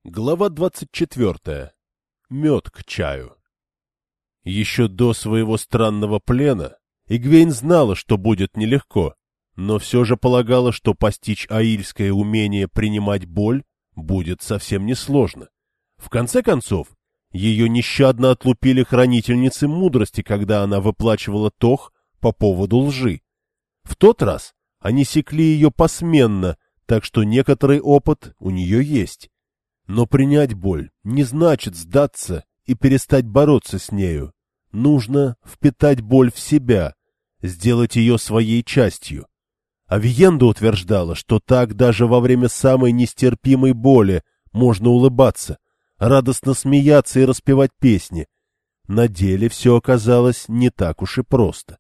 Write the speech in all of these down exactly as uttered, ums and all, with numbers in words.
Глава двадцать четвертая. Мед к чаю. Еще до своего странного плена Игвейн знала, что будет нелегко, но все же полагала, что постичь аильское умение принимать боль будет совсем несложно. В конце концов, ее нещадно отлупили хранительницы мудрости, когда она выплачивала тох по поводу лжи. В тот раз они секли ее посменно, так что некоторый опыт у нее есть. Но принять боль не значит сдаться и перестать бороться с нею. Нужно впитать боль в себя, сделать ее своей частью. Авиенда утверждала, что так даже во время самой нестерпимой боли можно улыбаться, радостно смеяться и распевать песни. На деле все оказалось не так уж и просто.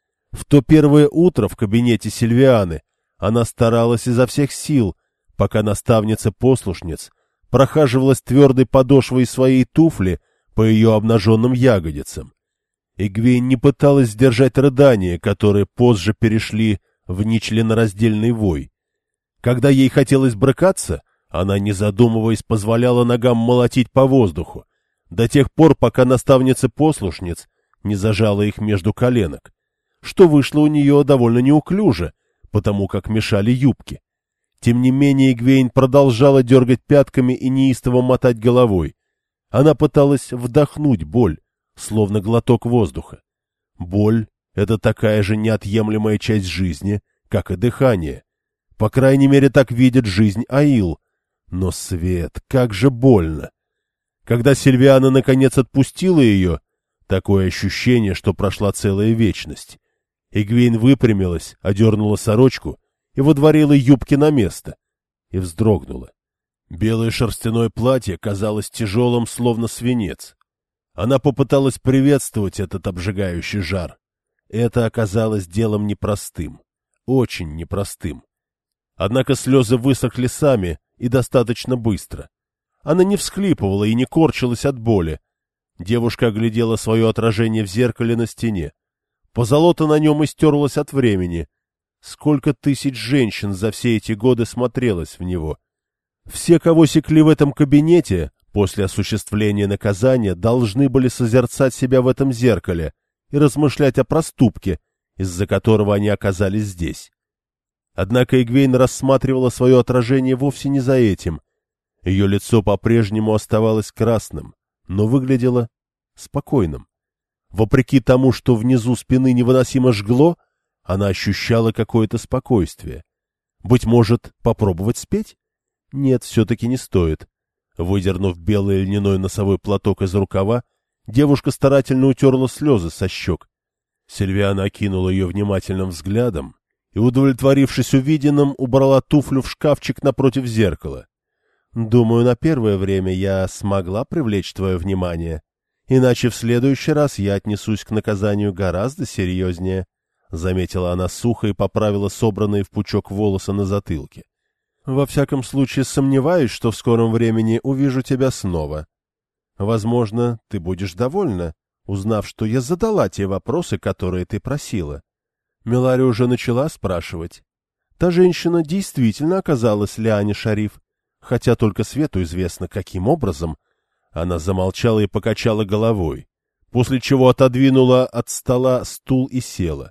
В то первое утро в кабинете Сильвианы она старалась изо всех сил, пока наставница-послушниц прохаживалась твердой подошвой своей туфли по ее обнаженным ягодицам. Игвейн не пыталась сдержать рыдания, которые позже перешли в нечленораздельный вой. Когда ей хотелось брыкаться, она, не задумываясь, позволяла ногам молотить по воздуху, до тех пор, пока наставница-послушниц не зажала их между коленок, что вышло у нее довольно неуклюже, потому как мешали юбки. Тем не менее Игвейн продолжала дергать пятками и неистово мотать головой. Она пыталась вдохнуть боль, словно глоток воздуха. Боль — это такая же неотъемлемая часть жизни, как и дыхание. По крайней мере, так видит жизнь Аил. Но, Свет, как же больно! Когда Сильвиана наконец отпустила ее, такое ощущение, что прошла целая вечность. Игвейн выпрямилась, одернула сорочку и водворила юбки на место, и вздрогнула. Белое шерстяное платье казалось тяжелым, словно свинец. Она попыталась приветствовать этот обжигающий жар. Это оказалось делом непростым, очень непростым. Однако слезы высохли сами и достаточно быстро. Она не всхлипывала и не корчилась от боли. Девушка оглядела свое отражение в зеркале на стене. Позолота на нем истерлась от времени. Сколько тысяч женщин за все эти годы смотрелось в него. Все, кого секли в этом кабинете, после осуществления наказания, должны были созерцать себя в этом зеркале и размышлять о проступке, из-за которого они оказались здесь. Однако Игвейн рассматривала свое отражение вовсе не за этим. Ее лицо по-прежнему оставалось красным, но выглядело спокойным. Вопреки тому, что внизу спины невыносимо жгло, она ощущала какое-то спокойствие. Быть может, попробовать спеть? Нет, все-таки не стоит. Выдернув белый льняной носовой платок из рукава, девушка старательно утерла слезы со щек. Сильвиана окинула ее внимательным взглядом и, удовлетворившись увиденным, убрала туфлю в шкафчик напротив зеркала. «Думаю, на первое время я смогла привлечь твое внимание, иначе в следующий раз я отнесусь к наказанию гораздо серьезнее», — заметила она сухо и поправила собранные в пучок волосы на затылке. «Во всяком случае, сомневаюсь, что в скором времени увижу тебя снова. Возможно, ты будешь довольна, узнав, что я задала те вопросы, которые ты просила». Мелари уже начала спрашивать. Та женщина действительно оказалась Лиане Шариф, хотя только Свету известно, каким образом. Она замолчала и покачала головой, после чего отодвинула от стола стул и села.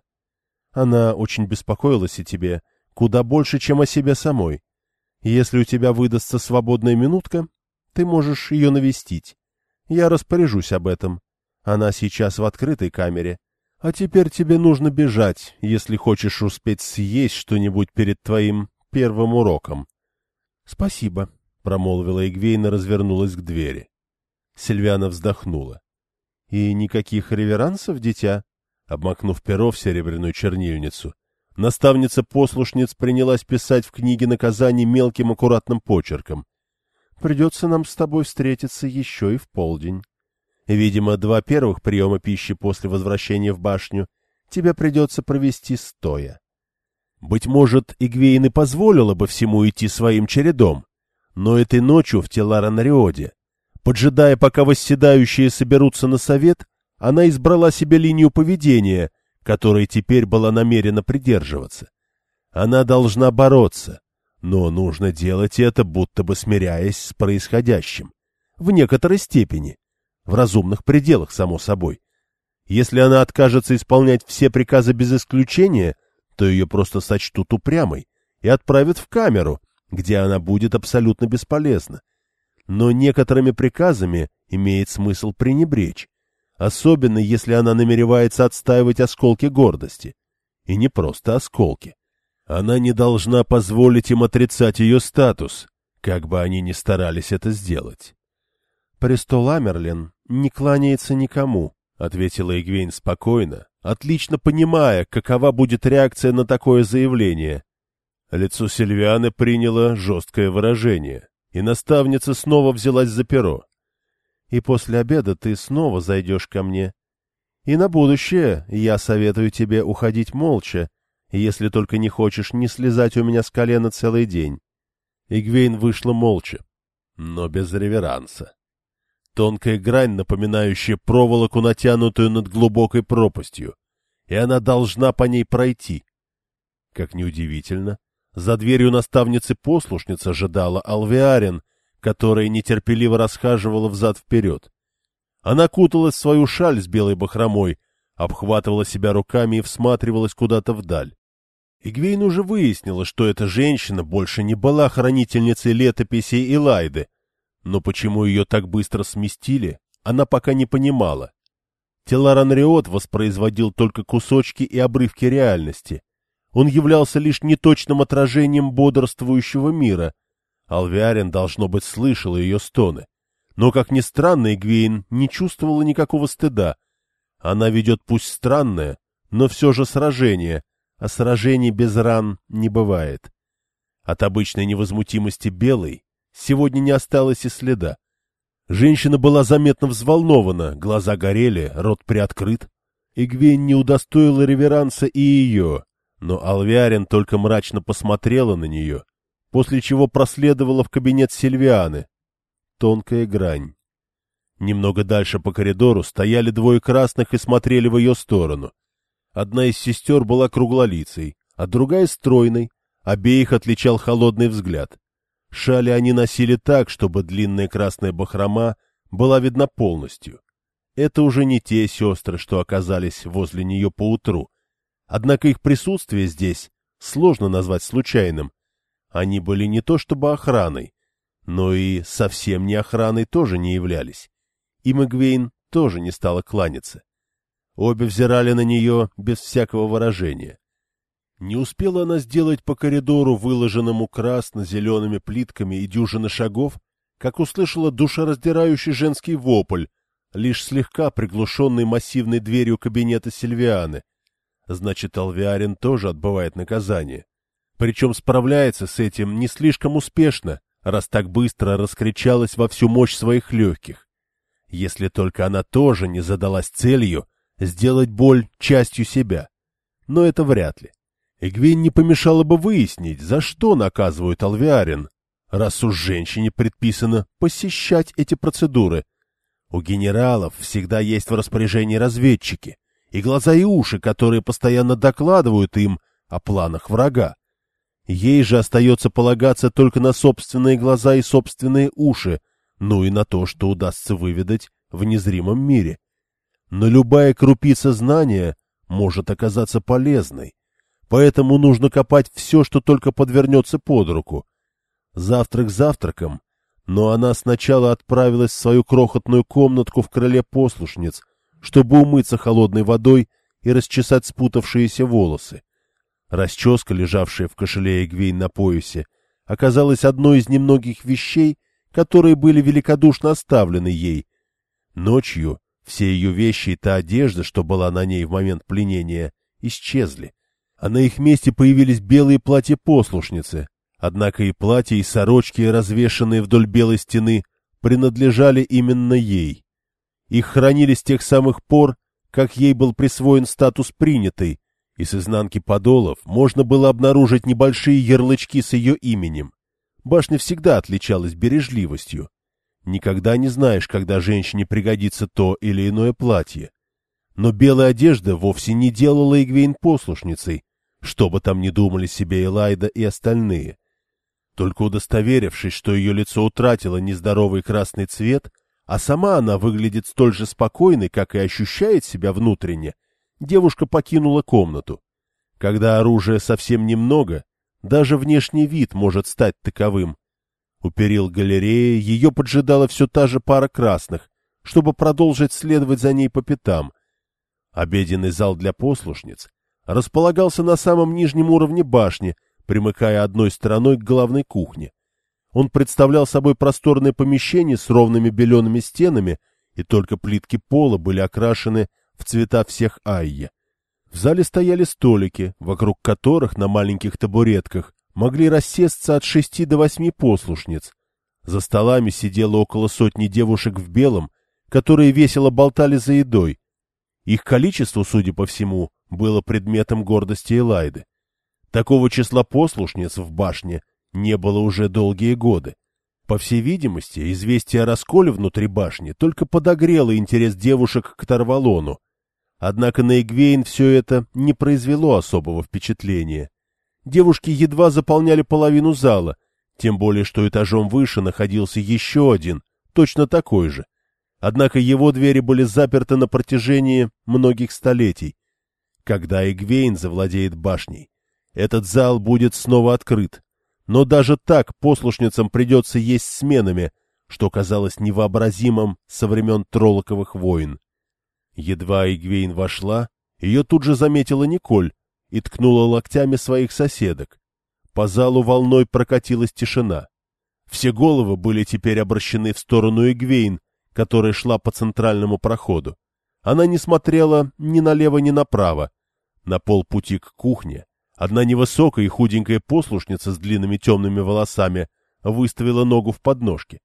Она очень беспокоилась о тебе, куда больше, чем о себе самой. Если у тебя выдастся свободная минутка, ты можешь ее навестить. Я распоряжусь об этом. Она сейчас в открытой камере. А теперь тебе нужно бежать, если хочешь успеть съесть что-нибудь перед твоим первым уроком. — Спасибо, — промолвила Игвейн и развернулась к двери. Сильвиана вздохнула. — И никаких реверансов, дитя? Обмакнув перо в серебряную чернильницу, наставница послушниц принялась писать в книге наказаний мелким аккуратным почерком. «Придется нам с тобой встретиться еще и в полдень. Видимо, два первых приема пищи после возвращения в башню тебе придется провести стоя». Быть может, Игвейн и позволила бы всему идти своим чередом, но этой ночью в Теларанариоде, поджидая, пока восседающие соберутся на совет, она избрала себе линию поведения, которой теперь была намерена придерживаться. Она должна бороться, Но нужно делать это, будто бы смиряясь с происходящим. В некоторой степени. В разумных пределах, само собой. Если она откажется исполнять все приказы без исключения, то ее просто сочтут упрямой и отправят в камеру, где она будет абсолютно бесполезна. Но некоторыми приказами имеет смысл пренебречь, особенно если она намеревается отстаивать осколки гордости. И не просто осколки. Она не должна позволить им отрицать ее статус, как бы они ни старались это сделать. «Престол Амерлин не кланяется никому», — ответила Эгвейн спокойно, отлично понимая, какова будет реакция на такое заявление. Лицо Сильвианы приняло жесткое выражение, и наставница снова взялась за перо. «И после обеда ты снова зайдешь ко мне. И на будущее я советую тебе уходить молча, если только не хочешь не слезать у меня с колена целый день». Эгвейн вышла молча, но без реверанса. Тонкая грань, напоминающая проволоку, натянутую над глубокой пропастью, и она должна по ней пройти. Как неудивительно, за дверью наставницы-послушниц ожидала Алвиарин, которая нетерпеливо расхаживала взад-вперед. Она куталась в свою шаль с белой бахромой, обхватывала себя руками и всматривалась куда-то вдаль. Эгвейн уже выяснила, что эта женщина больше не была хранительницей летописей Элайды, но почему ее так быстро сместили, она пока не понимала. Теларан Риот воспроизводил только кусочки и обрывки реальности. Он являлся лишь неточным отражением бодрствующего мира. Алвиарин, должно быть, слышал ее стоны. Но, как ни странно, Эгвейн не чувствовала никакого стыда. Она ведет пусть странное, но все же сражение, а сражений без ран не бывает. От обычной невозмутимости белой сегодня не осталось и следа. Женщина была заметно взволнована, глаза горели, рот приоткрыт. Эгвейн не удостоила реверанса и ее, но Алвиарин только мрачно посмотрела на нее, после чего проследовала в кабинет Сильвианы. Тонкая грань. Немного дальше по коридору стояли двое красных и смотрели в ее сторону. Одна из сестер была круглолицей, а другая стройной, обеих отличал холодный взгляд. Шали они носили так, чтобы длинная красная бахрома была видна полностью. Это уже не те сестры, что оказались возле нее поутру. Однако их присутствие здесь сложно назвать случайным. Они были не то чтобы охраной, но и совсем не охраной тоже не являлись. Им Эгвейн тоже не стала кланяться. Обе взирали на нее без всякого выражения. Не успела она сделать по коридору, выложенному красно-зелеными плитками, и дюжины шагов, как услышала душераздирающий женский вопль, лишь слегка приглушенный массивной дверью кабинета Сильвианы. Значит, Алвиарин тоже отбывает наказание. Причем справляется с этим не слишком успешно, раз так быстро раскричалась во всю мощь своих легких. Если только она тоже не задалась целью сделать боль частью себя. Но это вряд ли. Эгвейн не помешало бы выяснить, за что наказывают Алвиарин, раз уж женщине предписано посещать эти процедуры. У генералов всегда есть в распоряжении разведчики, и глаза и уши, которые постоянно докладывают им о планах врага. Ей же остается полагаться только на собственные глаза и собственные уши, ну и на то, что удастся выведать в незримом мире. Но любая крупица знания может оказаться полезной, поэтому нужно копать все, что только подвернется под руку. Завтрак завтраком, но она сначала отправилась в свою крохотную комнатку в крыле послушниц, чтобы умыться холодной водой и расчесать спутавшиеся волосы. Расческа, лежавшая в кошеле Эгвейн на поясе, оказалась одной из немногих вещей, которые были великодушно оставлены ей. Ночью все ее вещи и та одежда, что была на ней в момент пленения, исчезли, а на их месте появились белые платья-послушницы, однако и платья, и сорочки, развешанные вдоль белой стены, принадлежали именно ей. Их хранили с тех самых пор, как ей был присвоен статус принятой, и с изнанки подолов можно было обнаружить небольшие ярлычки с ее именем. Башня всегда отличалась бережливостью. Никогда не знаешь, когда женщине пригодится то или иное платье. Но белая одежда вовсе не делала Эгвейн послушницей, что бы там ни думали себе Элайда и остальные. Только удостоверившись, что ее лицо утратило нездоровый красный цвет, а сама она выглядит столь же спокойной, как и ощущает себя внутренне, девушка покинула комнату. Когда оружия совсем немного, даже внешний вид может стать таковым. У перил галереи ее поджидала все та же пара красных, чтобы продолжить следовать за ней по пятам. Обеденный зал для послушниц располагался на самом нижнем уровне башни, примыкая одной стороной к главной кухне. Он представлял собой просторное помещение с ровными белеными стенами, и только плитки пола были окрашены в цвета всех айя. В зале стояли столики, вокруг которых на маленьких табуретках могли рассесться от шести до восьми послушниц. За столами сидело около сотни девушек в белом, которые весело болтали за едой. Их количество, судя по всему, было предметом гордости Элайды. Такого числа послушниц в башне не было уже долгие годы. По всей видимости, известие о расколе внутри башни только подогрело интерес девушек к Тарвалону. Однако на Эгвейн все это не произвело особого впечатления. Девушки едва заполняли половину зала, тем более что этажом выше находился еще один, точно такой же. Однако его двери были заперты на протяжении многих столетий. Когда Эгвейн завладеет башней, этот зал будет снова открыт. Но даже так послушницам придется есть сменами, что казалось невообразимым со времен Троллоковых войн. Едва Эгвейн вошла, ее тут же заметила Николь и ткнула локтями своих соседок. По залу волной прокатилась тишина. Все головы были теперь обращены в сторону Эгвейн, которая шла по центральному проходу. Она не смотрела ни налево, ни направо. На полпути к кухне одна невысокая и худенькая послушница с длинными темными волосами выставила ногу в подножке.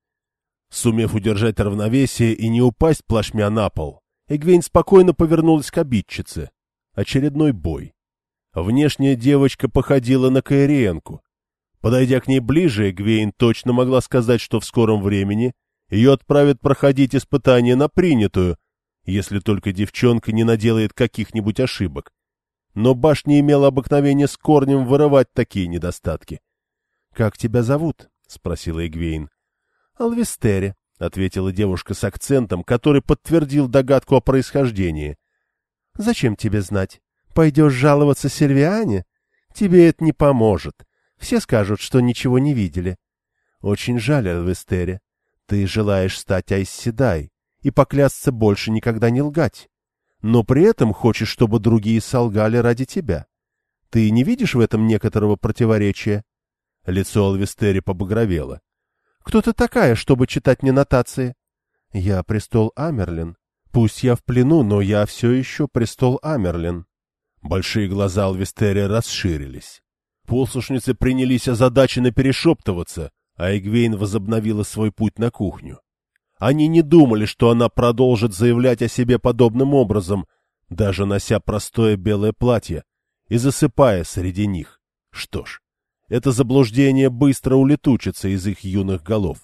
Сумев удержать равновесие и не упасть плашмя на пол, Эгвейн спокойно повернулась к обидчице. Очередной бой. Внешняя девочка походила на Каэриенку. Подойдя к ней ближе, Эгвейн точно могла сказать, что в скором времени ее отправят проходить испытание на принятую, если только девчонка не наделает каких-нибудь ошибок. Но башня имела обыкновение с корнем вырывать такие недостатки. — Как тебя зовут? — спросила Эгвейн. — Алвистере, — ответила девушка с акцентом, который подтвердил догадку о происхождении. — Зачем тебе знать? Пойдешь жаловаться Сильвиане? Тебе это не поможет. Все скажут, что ничего не видели. — Очень жаль, Алвистере. Ты желаешь стать Айсседай и поклясться больше никогда не лгать. Но при этом хочешь, чтобы другие солгали ради тебя. Ты не видишь в этом некоторого противоречия? Лицо Алвистери побагровело. — Кто ты такая, чтобы читать мне нотации? — Я престол Амерлин. Пусть я в плену, но я все еще престол Амерлин. Большие глаза Алвистери расширились. Послушницы принялись озадаченно перешептываться, а Эгвейн возобновила свой путь на кухню. Они не думали, что она продолжит заявлять о себе подобным образом, даже нося простое белое платье и засыпая среди них. Что ж, это заблуждение быстро улетучится из их юных голов.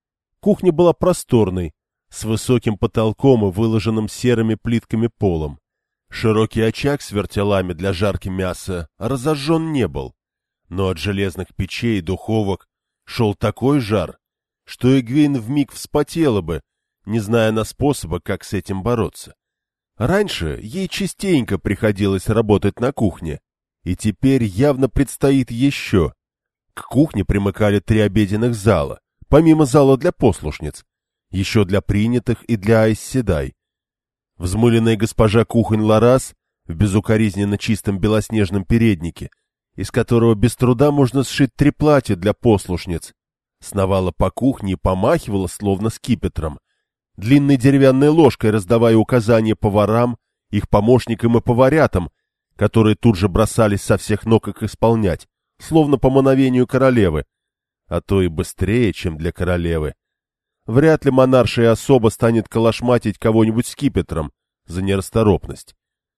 Кухня была просторной, с высоким потолком и выложенным серыми плитками полом. Широкий очаг с вертелами для жарки мяса разожжен не был, но от железных печей и духовок шел такой жар, что Эгвейн вмиг вспотела бы, не зная на способа, как с этим бороться. Раньше ей частенько приходилось работать на кухне, и теперь явно предстоит еще. К кухне примыкали три обеденных зала, помимо зала для послушниц, еще для принятых и для Айсседай. Взмыленная госпожа кухонь Ларас в безукоризненно чистом белоснежном переднике, из которого без труда можно сшить три платья для послушниц, сновала по кухне и помахивала, словно скипетром, длинной деревянной ложкой раздавая указания поварам, их помощникам и поварятам, которые тут же бросались со всех ног их исполнять, словно по мановению королевы, а то и быстрее, чем для королевы. Вряд ли монаршая особа станет калашматить кого-нибудь скипетром за нерасторопность.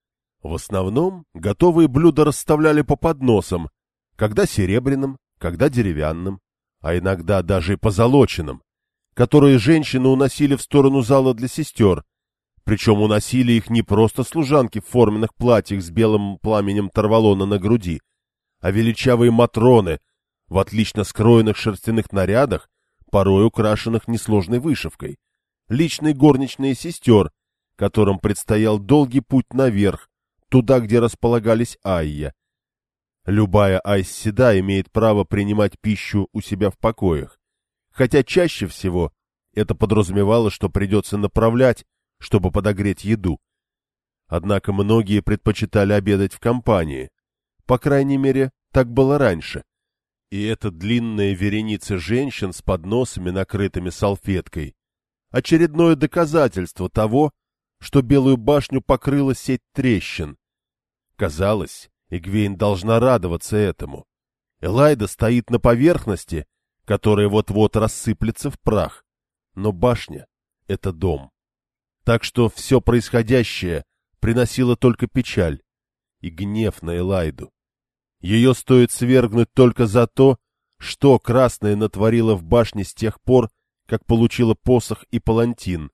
В основном готовые блюда расставляли по подносам, когда серебряным, когда деревянным, а иногда даже и позолоченным, которые женщины уносили в сторону зала для сестер, причем уносили их не просто служанки в форменных платьях с белым пламенем Тарвалона на груди, а величавые матроны в отлично скроенных шерстяных нарядах, порой украшенных несложной вышивкой, личной горничной сестер, которым предстоял долгий путь наверх, туда, где располагались Айя. Любая Айс-Седа имеет право принимать пищу у себя в покоях, хотя чаще всего это подразумевало, что придется направлять, чтобы подогреть еду. Однако многие предпочитали обедать в компании. По крайней мере, так было раньше. И эта длинная вереница женщин с подносами, накрытыми салфеткой, очередное доказательство того, что Белую башню покрыла сеть трещин. Казалось, Эгвейн должна радоваться этому. Элайда стоит на поверхности, которая вот-вот рассыплется в прах. Но башня — это дом. Так что все происходящее приносило только печаль и гнев на Элайду. Ее стоит свергнуть только за то, что Красная натворила в башне с тех пор, как получила посох и палантин.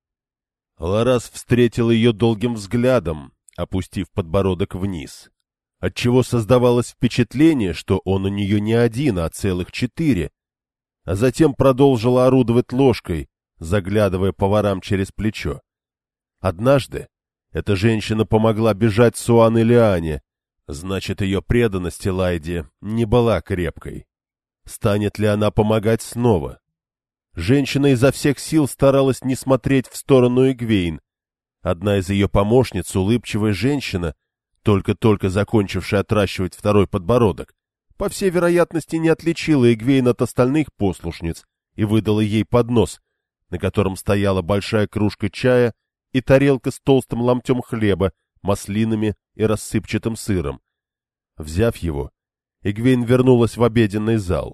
Ларас встретил ее долгим взглядом, опустив подбородок вниз, отчего создавалось впечатление, что он у нее не один, а целых четыре, а затем продолжила орудовать ложкой, заглядывая поварам через плечо. Однажды эта женщина помогла бежать Суан и Лиане, значит, ее преданность Элайде не была крепкой. Станет ли она помогать снова? Женщина изо всех сил старалась не смотреть в сторону Эгвейн. Одна из ее помощниц, улыбчивая женщина, только-только закончившая отращивать второй подбородок, по всей вероятности не отличила Эгвейн от остальных послушниц и выдала ей поднос, на котором стояла большая кружка чая и тарелка с толстым ломтем хлеба, маслинами и рассыпчатым сыром. Взяв его, Эгвейн вернулась в обеденный зал.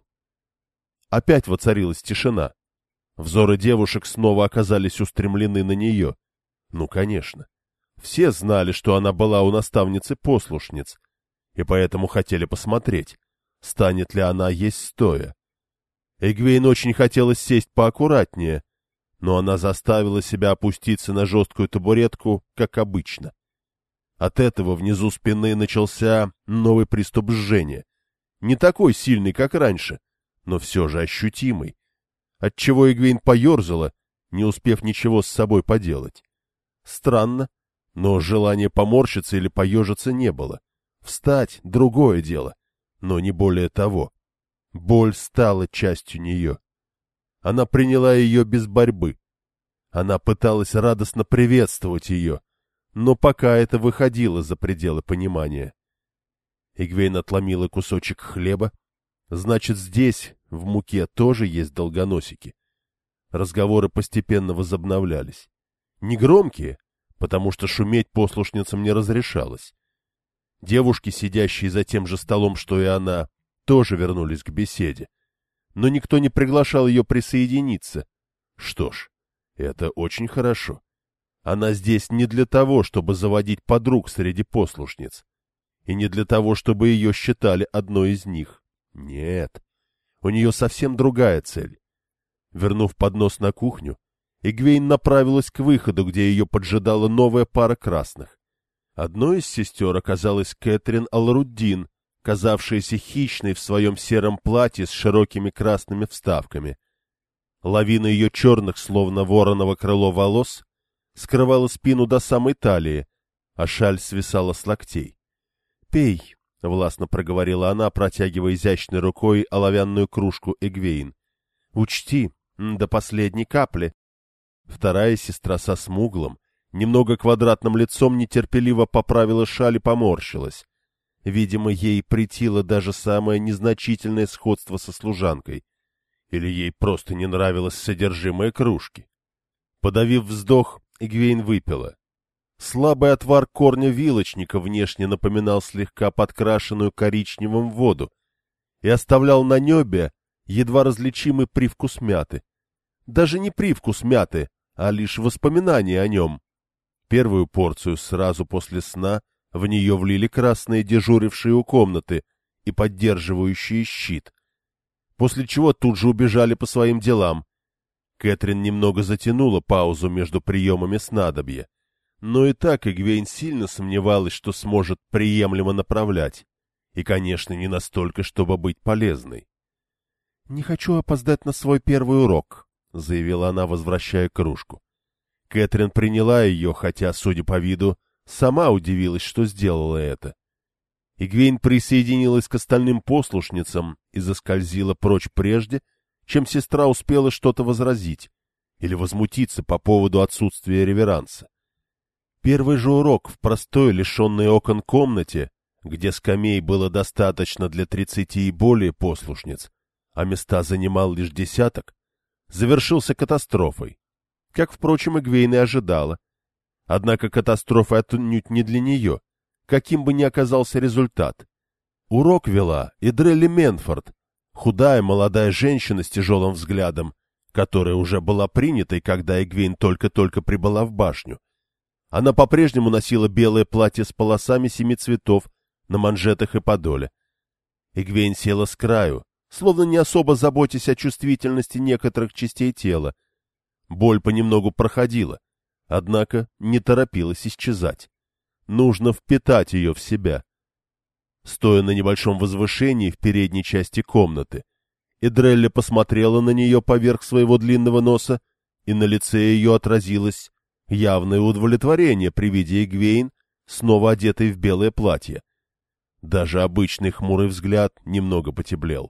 Опять воцарилась тишина. Взоры девушек снова оказались устремлены на нее. Ну, конечно. Все знали, что она была у наставницы послушниц, и поэтому хотели посмотреть, станет ли она есть стоя. Эгвейн очень хотелось сесть поаккуратнее, но она заставила себя опуститься на жесткую табуретку, как обычно. От этого внизу спины начался новый приступ жжения. Не такой сильный, как раньше, но все же ощутимый, отчего Эгвейн поерзала, не успев ничего с собой поделать. Странно, но желания поморщиться или поежиться не было. Встать — другое дело, но не более того. Боль стала частью нее. Она приняла ее без борьбы. Она пыталась радостно приветствовать ее, но пока это выходило за пределы понимания. Эгвейн отломила кусочек хлеба. Значит, здесь, в муке, тоже есть долгоносики. Разговоры постепенно возобновлялись. Негромкие, потому что шуметь послушницам не разрешалось. Девушки, сидящие за тем же столом, что и она, тоже вернулись к беседе. Но никто не приглашал ее присоединиться. Что ж, это очень хорошо. Она здесь не для того, чтобы заводить подруг среди послушниц. И не для того, чтобы ее считали одной из них. Нет, у нее совсем другая цель. Вернув поднос на кухню, Эгвейн направилась к выходу, где ее поджидала новая пара красных. Одной из сестер оказалась Кэтрин Алруддин, казавшаяся хищной в своем сером платье с широкими красными вставками. Лавина ее черных, словно вороново крыло волос, скрывала спину до самой талии, а шаль свисала с локтей. — Пей, — властно проговорила она, протягивая изящной рукой оловянную кружку Эгвейн. — Учти, до последней капли. Вторая сестра со смуглым, немного квадратным лицом нетерпеливо поправила шаль и поморщилась. Видимо, ей претило даже самое незначительное сходство со служанкой. Или ей просто не нравилось содержимое кружки. Подавив вздох, Эгвейн выпила. Слабый отвар корня вилочника внешне напоминал слегка подкрашенную коричневым воду и оставлял на небе едва различимый привкус мяты. Даже не привкус мяты, а лишь воспоминание о нем. Первую порцию сразу после сна в нее влили красные, дежурившие у комнаты и поддерживающие щит, после чего тут же убежали по своим делам. Кэтрин немного затянула паузу между приемами снадобья, но и так Эгвейн сильно сомневалась, что сможет приемлемо направлять, и, конечно, не настолько, чтобы быть полезной. — Не хочу опоздать на свой первый урок, — заявила она, возвращая кружку. Кэтрин приняла ее, хотя, судя по виду, сама удивилась, что сделала это. Игвейн присоединилась к остальным послушницам и заскользила прочь прежде, чем сестра успела что-то возразить или возмутиться по поводу отсутствия реверанса. Первый же урок в простой, лишенной окон комнате, где скамей было достаточно для тридцати и более послушниц, а места занимал лишь десяток, завершился катастрофой, как, впрочем, Игвейн и ожидала. Однако катастрофа отнюдь не для нее, каким бы ни оказался результат. Урок вела Идрелли Менфорд, худая молодая женщина с тяжелым взглядом, которая уже была принятой, когда Игвейн только-только прибыла в башню. Она по-прежнему носила белое платье с полосами семи цветов на манжетах и подоле. Игвейн села с краю, словно не особо заботясь о чувствительности некоторых частей тела. Боль понемногу проходила, однако не торопилась исчезать. Нужно впитать ее в себя. Стоя на небольшом возвышении в передней части комнаты, Идрелли посмотрела на нее поверх своего длинного носа, и на лице ее отразилось явное удовлетворение при виде Игвейн, снова одетой в белое платье. Даже обычный хмурый взгляд немного потеплел.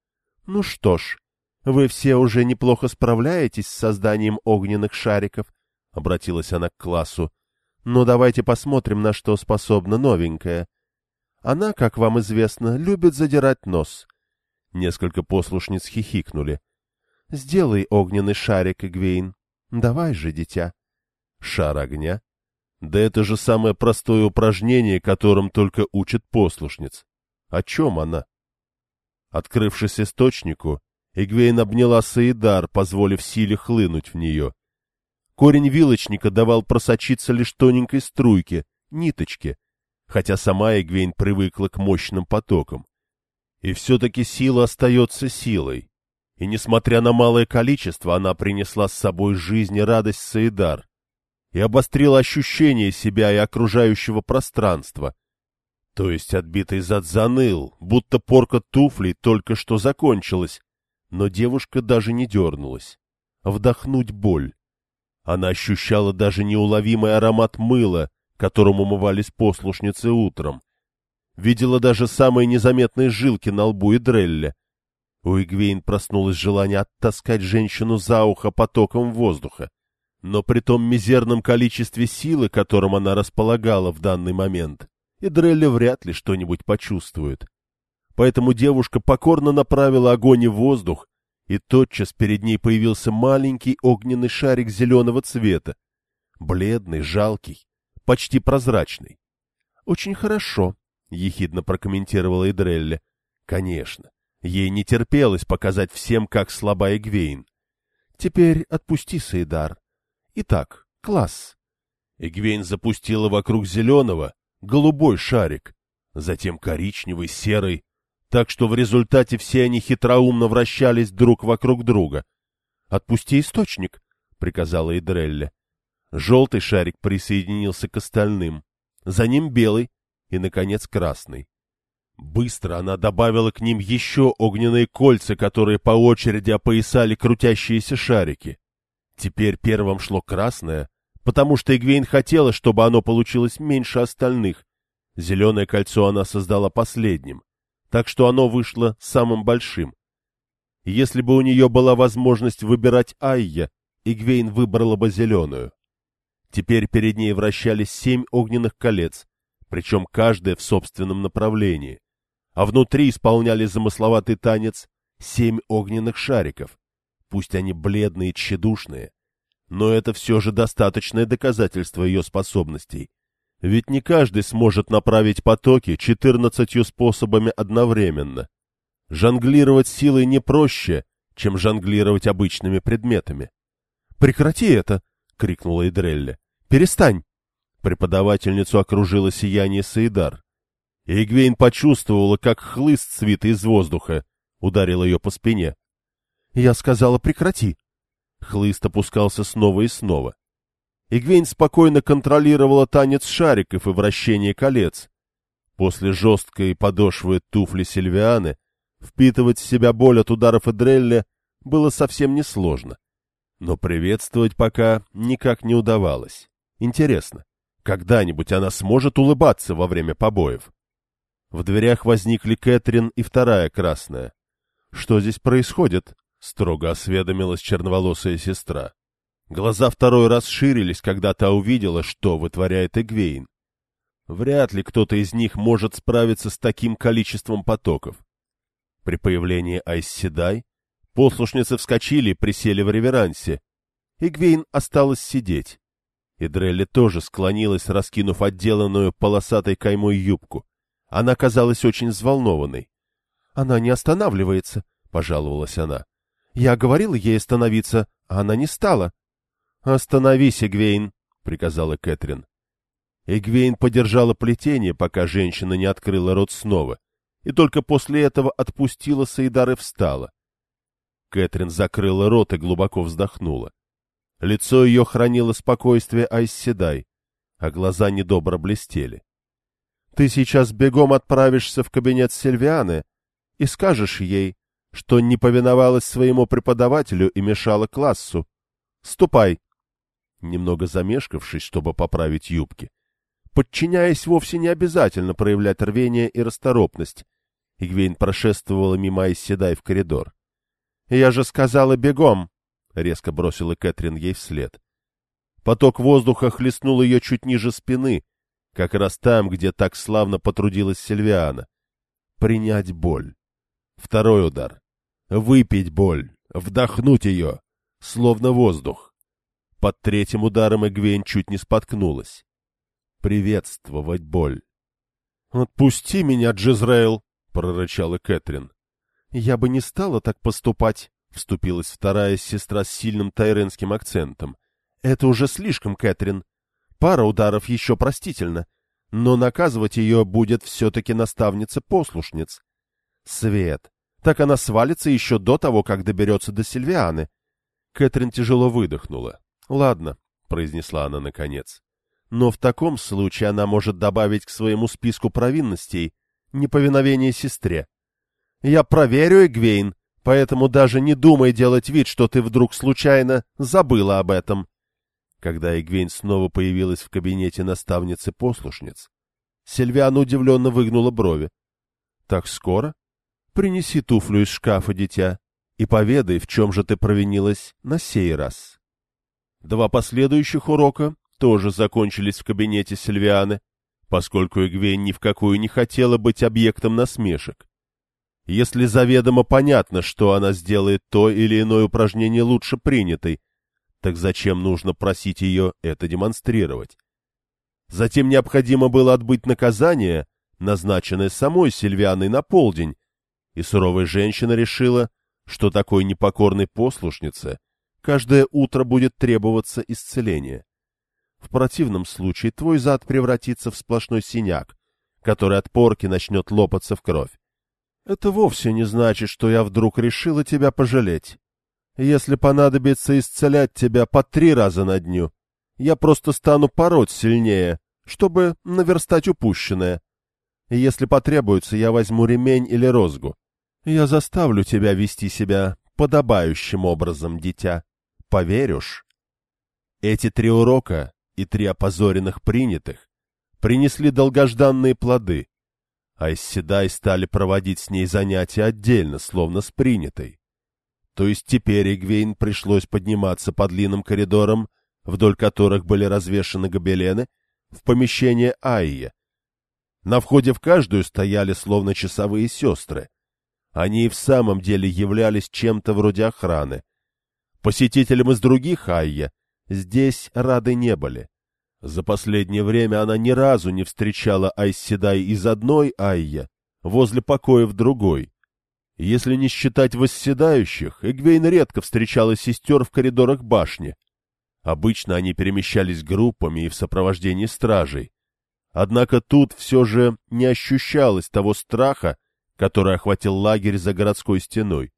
— Ну что ж, вы все уже неплохо справляетесь с созданием огненных шариков, — обратилась она к классу. — Но давайте посмотрим, на что способна новенькая. Она, как вам известно, любит задирать нос. Несколько послушниц хихикнули. — Сделай огненный шарик, Игвейн. Давай же, дитя. Шар огня? Да это же самое простое упражнение, которым только учат послушниц. О чем она? Открывшись источнику, Игвейн обняла Саидар, позволив силе хлынуть в нее. Корень вилочника давал просочиться лишь тоненькой струйке, ниточке, хотя сама Игвейн привыкла к мощным потокам. И все-таки сила остается силой. И, несмотря на малое количество, она принесла с собой жизнь и радость Саидар и обострила ощущение себя и окружающего пространства. То есть отбитый зад заныл, будто порка туфлей только что закончилась, но девушка даже не дернулась. Вдохнуть боль. Она ощущала даже неуловимый аромат мыла, которым умывались послушницы утром. Видела даже самые незаметные жилки на лбу Идрелли. У Игвейн проснулось желание оттаскать женщину за ухо потоком воздуха. Но при том мизерном количестве силы, которым она располагала в данный момент, Идрелли вряд ли что-нибудь почувствует. Поэтому девушка покорно направила огонь и воздух, и тотчас перед ней появился маленький огненный шарик зеленого цвета, бледный, жалкий, почти прозрачный. — Очень хорошо, — ехидно прокомментировала Идрелли. Конечно, ей не терпелось показать всем, как слаба Игвейн. — Теперь отпусти, Саидар. Итак, класс. Игвейн запустила вокруг зеленого голубой шарик, затем коричневый, серый, так что в результате все они хитроумно вращались друг вокруг друга. — Отпусти источник, — приказала Идрелли. Желтый шарик присоединился к остальным, за ним белый и, наконец, красный. Быстро она добавила к ним еще огненные кольца, которые по очереди опоясали крутящиеся шарики. Теперь первым шло красное, потому что Игвейн хотела, чтобы оно получилось меньше остальных. Зеленое кольцо она создала последним, так что оно вышло самым большим. Если бы у нее была возможность выбирать Айя, Игвейн выбрала бы зеленую. Теперь перед ней вращались семь огненных колец, причем каждое в собственном направлении, а внутри исполняли замысловатый танец семь огненных шариков. Пусть они бледные и тщедушные, но это все же достаточное доказательство ее способностей. Ведь не каждый сможет направить потоки четырнадцатью способами одновременно. Жонглировать силой не проще, чем жонглировать обычными предметами. — Прекрати это! — крикнула Идрелли. — Перестань! Преподавательницу окружило сияние Саидар. И Игвейн почувствовала, как хлыст, свитый из воздуха, ударил ее по спине. — Я сказала, прекрати! Хлыст опускался снова и снова. Игвейн спокойно контролировала танец шариков и вращение колец. После жесткой подошвы туфли Сильвианы Впитывать в себя боль от ударов Эдрелли было совсем несложно. Но приветствовать пока никак не удавалось. Интересно, когда-нибудь она сможет улыбаться во время побоев? В дверях возникли Кэтрин и вторая красная. — Что здесь происходит? — строго осведомилась черноволосая сестра. Глаза второй раз ширились, когда та увидела, что вытворяет Эгвейн. Вряд ли кто-то из них может справиться с таким количеством потоков. При появлении Айс Седай послушницы вскочили и присели в реверансе. Эгвейн осталась сидеть. Эдрелли тоже склонилась, раскинув отделанную полосатой каймой юбку. Она казалась очень взволнованной. — Она не останавливается, — пожаловалась она. — Я говорила ей остановиться, а она не стала. — Остановись, Эгвейн, — приказала Кэтрин. Эгвейн подержала плетение, пока женщина не открыла рот снова, и только после этого отпустила Саидар и встала. Кэтрин закрыла рот и глубоко вздохнула. Лицо ее хранило спокойствие Айс Седай, а глаза недобро блестели. — Ты сейчас бегом отправишься в кабинет Сильвианы и скажешь ей, что не повиновалась своему преподавателю и мешала классу. Ступай! Немного замешкавшись, чтобы поправить юбки, подчиняясь, вовсе не обязательно проявлять рвение и расторопность, Эгвейн прошествовала мимо Айс Седай в коридор. — Я же сказала бегом! — резко бросила Кэтрин ей вслед. Поток воздуха хлестнул ее чуть ниже спины, как раз там, где так славно потрудилась Сильвиана. Принять боль. Второй удар. Выпить боль, вдохнуть ее, словно воздух. Под третьим ударом Эгвейн чуть не споткнулась. Приветствовать боль. — Отпусти меня, Джизраэл! — прорычала Кэтрин. — Я бы не стала так поступать, — вступилась вторая сестра с сильным тайренским акцентом. — Это уже слишком, Кэтрин. Пара ударов еще простительно, но наказывать ее будет все-таки наставница-послушниц. Свет! Так она свалится еще до того, как доберется до Сильвианы. Кэтрин тяжело выдохнула. — Ладно, — произнесла она наконец. — Но в таком случае она может добавить к своему списку провинностей неповиновение сестре. Я проверю, Эгвейн, поэтому даже не думай делать вид, что ты вдруг случайно забыла об этом. Когда Эгвейн снова появилась в кабинете наставницы-послушниц, Сильвиана удивленно выгнула брови. — Так скоро? Принеси туфлю из шкафа, дитя, и поведай, в чем же ты провинилась на сей раз. Два последующих урока тоже закончились в кабинете Сильвианы, поскольку Эгвейн ни в какую не хотела быть объектом насмешек. Если заведомо понятно, что она сделает то или иное упражнение лучше принятой, так зачем нужно просить ее это демонстрировать? Затем необходимо было отбыть наказание, назначенное самой Сильвианой на полдень, и суровая женщина решила, что такой непокорной послушнице каждое утро будет требоваться исцеление. В противном случае твой зад превратится в сплошной синяк, который от порки начнет лопаться в кровь. Это вовсе не значит, что я вдруг решила тебя пожалеть. Если понадобится исцелять тебя по три раза на дню, я просто стану пороть сильнее, чтобы наверстать упущенное. И если потребуется, я возьму ремень или розгу. Я заставлю тебя вести себя подобающим образом, дитя. Поверишь? Эти три урока и три опозоренных принятых принесли долгожданные плоды. Айс Седай стали проводить с ней занятия отдельно, словно с принятой. То есть теперь Эгвейн пришлось подниматься по длинным коридорам, вдоль которых были развешаны гобелены, в помещение Айя. На входе в каждую стояли словно часовые сестры. Они и в самом деле являлись чем-то вроде охраны. Посетителям из других Айя здесь рады не были. За последнее время она ни разу не встречала Айс Седай из одной Айя возле покоев другой. Если не считать восседающих, Эгвейн редко встречала сестер в коридорах башни. Обычно они перемещались группами и в сопровождении стражей. Однако тут все же не ощущалось того страха, который охватил лагерь за городской стеной.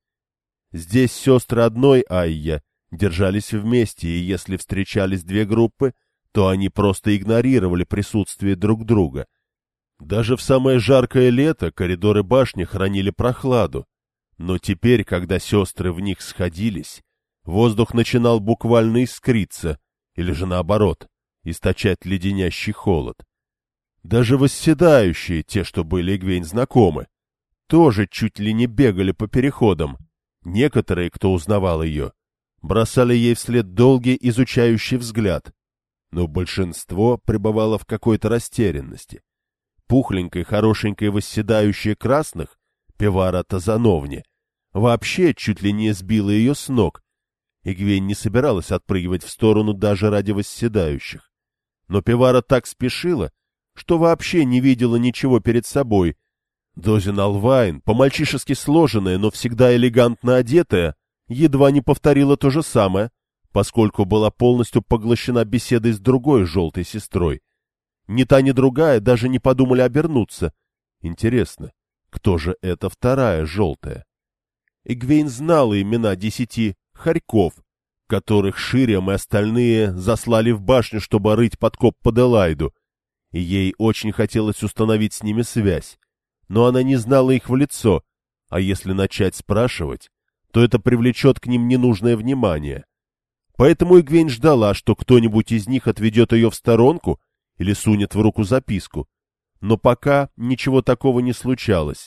Здесь сестры одной Айя держались вместе, и если встречались две группы, то они просто игнорировали присутствие друг друга. Даже в самое жаркое лето коридоры башни хранили прохладу, Но теперь, когда сестры в них сходились, воздух начинал буквально искриться, или же наоборот, источать леденящий холод. Даже восседающие, те, что были Эгвейн знакомы, тоже чуть ли не бегали по переходам. Некоторые, кто узнавал ее, бросали ей вслед долгий изучающий взгляд, но большинство пребывало в какой-то растерянности. Пухленькой, хорошенькой восседающая красных, Певара Тазановни, вообще чуть ли не сбила ее с ног. Эгвейн не собиралась отпрыгивать в сторону даже ради восседающих. Но Певара так спешила, что вообще не видела ничего перед собой. Дозин Алвайн, по-мальчишески сложенная, но всегда элегантно одетая, едва не повторила то же самое, поскольку была полностью поглощена беседой с другой желтой сестрой. Ни та, ни другая даже не подумали обернуться. Интересно, кто же эта вторая желтая? Эгвейн знала имена десяти хорьков, которых Шириам и остальные заслали в башню, чтобы рыть подкоп под Элайду, и ей очень хотелось установить с ними связь. Но она не знала их в лицо, а если начать спрашивать, то это привлечет к ним ненужное внимание. Поэтому Эгвейн ждала, что кто-нибудь из них отведет ее в сторонку или сунет в руку записку. Но пока ничего такого не случалось.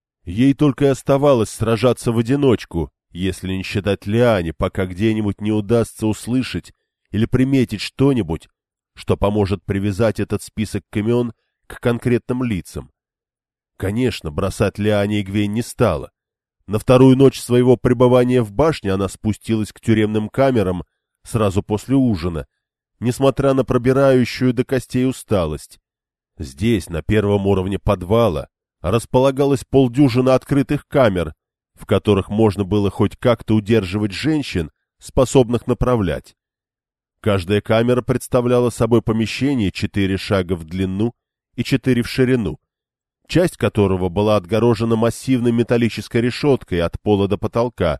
Ей только и оставалось сражаться в одиночку, если не считать Лиане, пока где-нибудь не удастся услышать или приметить что-нибудь, что поможет привязать этот список имен к конкретным лицам. Конечно, бросать Лиане Эгвейн не стала. На вторую ночь своего пребывания в башне она спустилась к тюремным камерам сразу после ужина, несмотря на пробирающую до костей усталость. Здесь, на первом уровне подвала, располагалось полдюжины открытых камер, в которых можно было хоть как-то удерживать женщин, способных направлять. Каждая камера представляла собой помещение четыре шага в длину и четыре в ширину, часть которого была отгорожена массивной металлической решеткой от пола до потолка.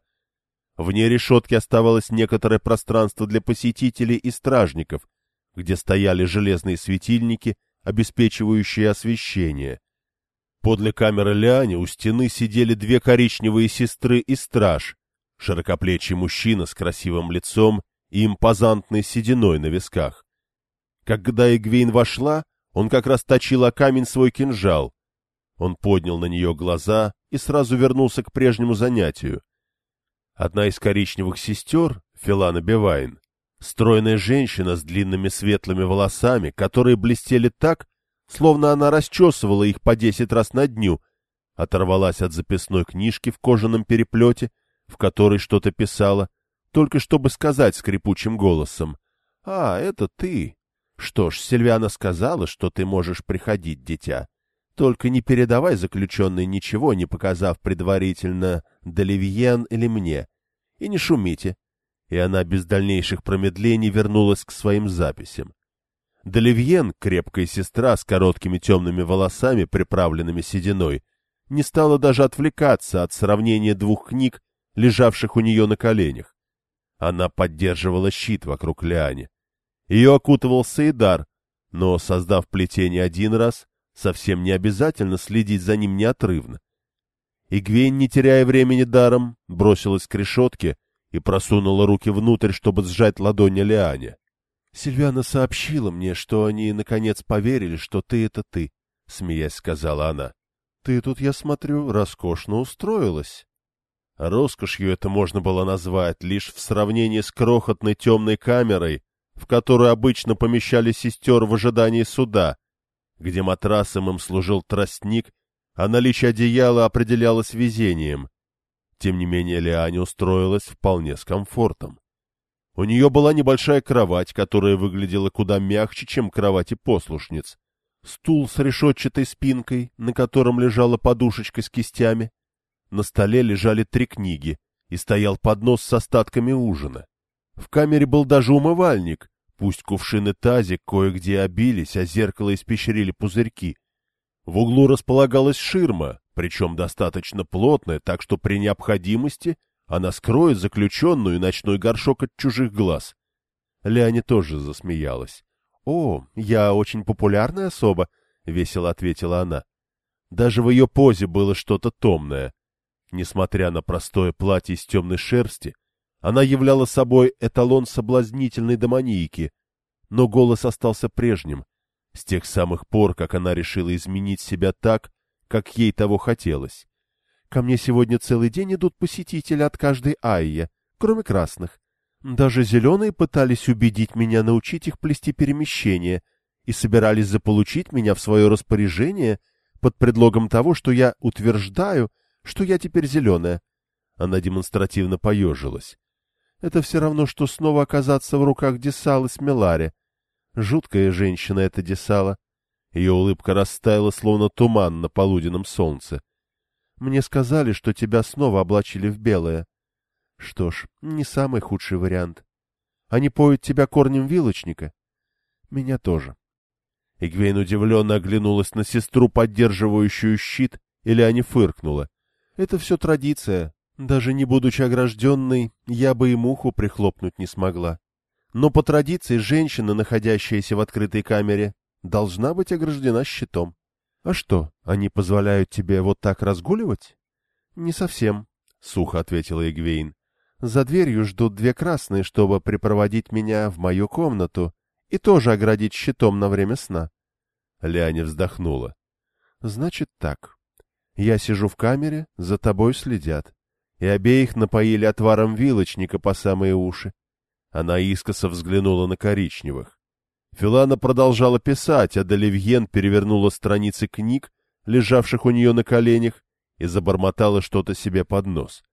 Вне решетки оставалось некоторое пространство для посетителей и стражников, где стояли железные светильники, обеспечивающие освещение. Подле камеры Лиани у стены сидели две коричневые сестры и страж, широкоплечий мужчина с красивым лицом и импозантной сединой на висках. Когда Эгвейн вошла, он как раз точил о камень свой кинжал. Он поднял на нее глаза и сразу вернулся к прежнему занятию. Одна из коричневых сестер, Фелана Бевайн, стройная женщина с длинными светлыми волосами, которые блестели так, словно она расчесывала их по десять раз на дню, оторвалась от записной книжки в кожаном переплете, в которой что-то писала, только чтобы сказать скрипучим голосом: «А, это ты. Что ж, Сильвиана сказала, что ты можешь приходить, дитя. Только не передавай заключенной ничего, не показав предварительно Деливьен или мне. И не шумите». И она без дальнейших промедлений вернулась к своим записям. Деливьен, крепкая сестра с короткими темными волосами, приправленными сединой, не стала даже отвлекаться от сравнения двух книг, лежавших у нее на коленях. Она поддерживала щит вокруг Лиани. Ее окутывал Саидар, но, создав плетение один раз, совсем не обязательно следить за ним неотрывно. Эгвейн, не теряя времени даром, бросилась к решетке и просунула руки внутрь, чтобы сжать ладони Лиане. — Сильвиана сообщила мне, что они, наконец, поверили, что ты — это ты, — смеясь сказала она. — Ты тут, я смотрю, роскошно устроилась. Роскошью это можно было назвать лишь в сравнении с крохотной темной камерой, в которую обычно помещали сестер в ожидании суда, где матрасом им служил тростник, а наличие одеяла определялось везением. Тем не менее Лиане устроилась вполне с комфортом. У нее была небольшая кровать, которая выглядела куда мягче, чем кровати послушниц, стул с решетчатой спинкой, на котором лежала подушечка с кистями. На столе лежали три книги, и стоял поднос с остатками ужина. В камере был даже умывальник, пусть кувшин и тазик кое-где обились, а зеркало испещрили пузырьки. В углу располагалась ширма, причем достаточно плотная, так что при необходимости она скроет заключенную и ночной горшок от чужих глаз. Лиане тоже засмеялась. — О, я очень популярная особа, — весело ответила она. Даже в ее позе было что-то томное. Несмотря на простое платье из темной шерсти, она являла собой эталон соблазнительной демонийки, но голос остался прежним, с тех самых пор, как она решила изменить себя так, как ей того хотелось. «Ко мне сегодня целый день идут посетители от каждой айя, кроме красных. Даже зеленые пытались убедить меня научить их плести перемещение и собирались заполучить меня в свое распоряжение под предлогом того, что я утверждаю, что я теперь зеленая». Она демонстративно поежилась. «Это все равно, что снова оказаться в руках Десалы с Меларе. Жуткая женщина эта Десала». Ее улыбка растаяла, словно туман на полуденном солнце. «Мне сказали, что тебя снова облачили в белое. Что ж, не самый худший вариант. Они поют тебя корнем вилочника. Меня тоже». Эгвейн удивленно оглянулась на сестру, поддерживающую щит, или Ани фыркнула. «Это все традиция. Даже не будучи огражденной, я бы и муху прихлопнуть не смогла. Но по традиции женщина, находящаяся в открытой камере, должна быть ограждена щитом. А что, они позволяют тебе вот так разгуливать?» «Не совсем», — сухо ответила Эгвейн. «За дверью ждут две красные, чтобы припроводить меня в мою комнату и тоже оградить щитом на время сна». Лиане вздохнула. «Значит так. Я сижу в камере, за тобой следят. И обеих напоили отваром вилочника по самые уши». Она искоса взглянула на коричневых. Филана продолжала писать, а Деливьен перевернула страницы книг, лежавших у нее на коленях, и забормотала что-то себе под нос.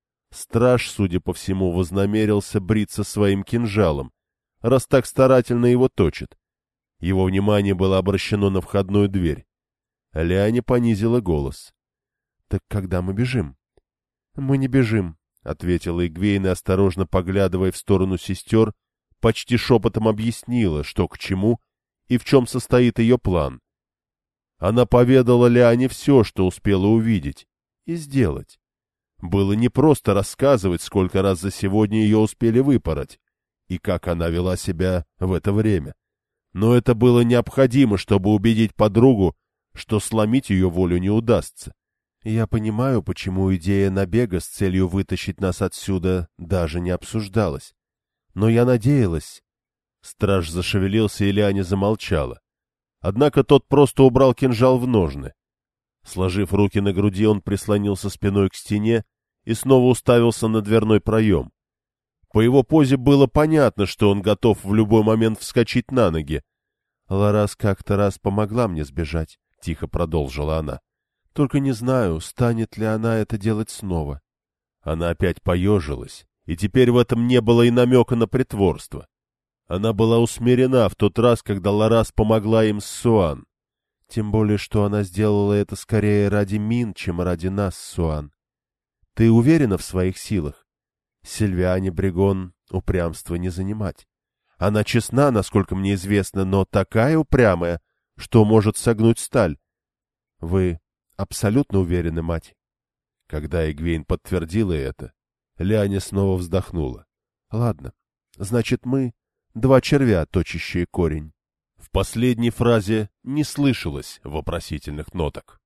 Страж, судя по всему, вознамерился бриться своим кинжалом, раз так старательно его точит. Его внимание было обращено на входную дверь. Лиане понизила голос. — Так когда мы бежим? — Мы не бежим, — ответила Эгвейн, осторожно поглядывая в сторону сестер, почти шепотом объяснила, что к чему и в чем состоит ее план. Она поведала Лиане все, что успела увидеть и сделать. Было не просто рассказывать, сколько раз за сегодня ее успели выпороть, и как она вела себя в это время. Но это было необходимо, чтобы убедить подругу, что сломить ее волю не удастся. Я понимаю, почему идея набега с целью вытащить нас отсюда даже не обсуждалась. Но я надеялась... Страж зашевелился, и Лиане замолчала. Однако тот просто убрал кинжал в ножны. Сложив руки на груди, он прислонился спиной к стене и снова уставился на дверной проем. По его позе было понятно, что он готов в любой момент вскочить на ноги. «Ларас как-то раз помогла мне сбежать», — тихо продолжила она. «Только не знаю, станет ли она это делать снова». Она опять поежилась, и теперь в этом не было и намека на притворство. Она была усмирена в тот раз, когда Ларас помогла им с Суан. Тем более, что она сделала это скорее ради Мин, чем ради нас, Суан. Ты уверена в своих силах? Сильвиане Брегон упрямство не занимать. Она честна, насколько мне известно, но такая упрямая, что может согнуть сталь. Вы абсолютно уверены, мать? Когда Эгвейн подтвердила это, Лиане снова вздохнула. Ладно, значит, мы два червя, точащие корень. В последней фразе не слышалось вопросительных ноток.